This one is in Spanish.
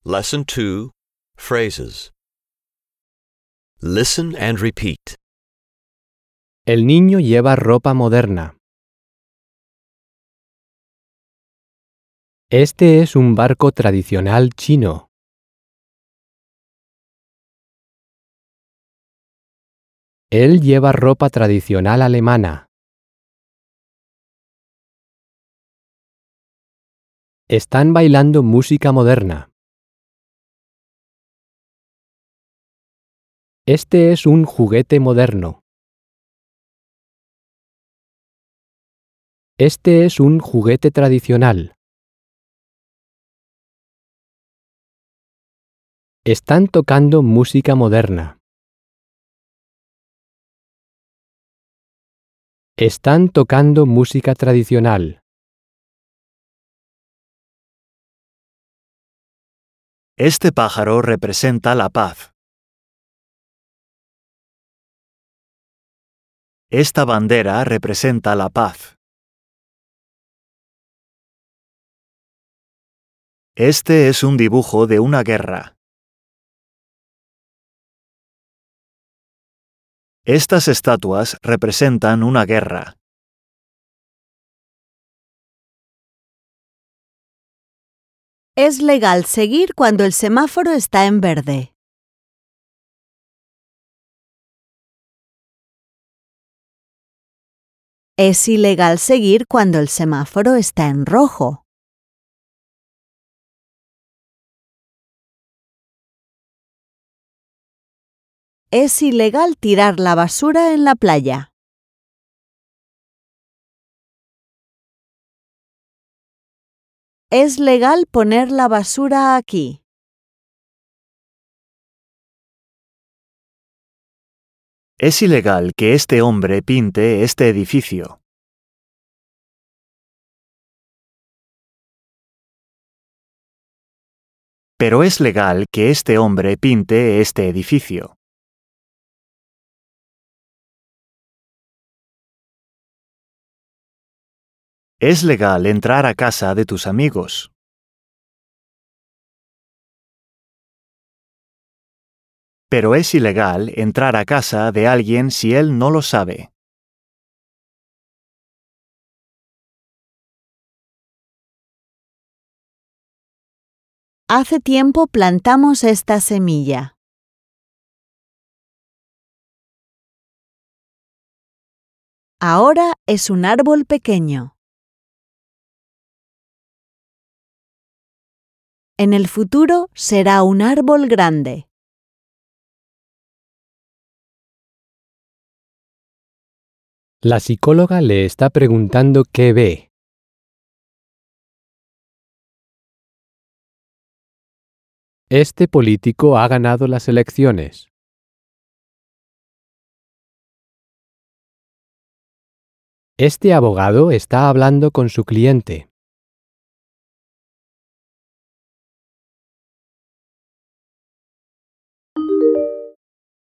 Lesson 2, Phrases. Listen and repeat. El niño lleva ropa moderna. Este es un barco tradicional chino. Él lleva ropa tradicional alemana. Están bailando música moderna. Este es un juguete moderno. Este es un juguete tradicional. Están tocando música moderna. Están tocando música tradicional. Este pájaro representa la paz. Esta bandera representa la paz. Este es un dibujo de una guerra. Estas estatuas representan una guerra. Es legal seguir cuando el semáforo está en verde. Es ilegal seguir cuando el semáforo está en rojo. Es ilegal tirar la basura en la playa. Es legal poner la basura aquí. Es ilegal que este hombre pinte este edificio. Pero es legal que este hombre pinte este edificio. Es legal entrar a casa de tus amigos. Pero es ilegal entrar a casa de alguien si él no lo sabe. Hace tiempo plantamos esta semilla. Ahora es un árbol pequeño. En el futuro será un árbol grande. La psicóloga le está preguntando qué ve. Este político ha ganado las elecciones. Este abogado está hablando con su cliente.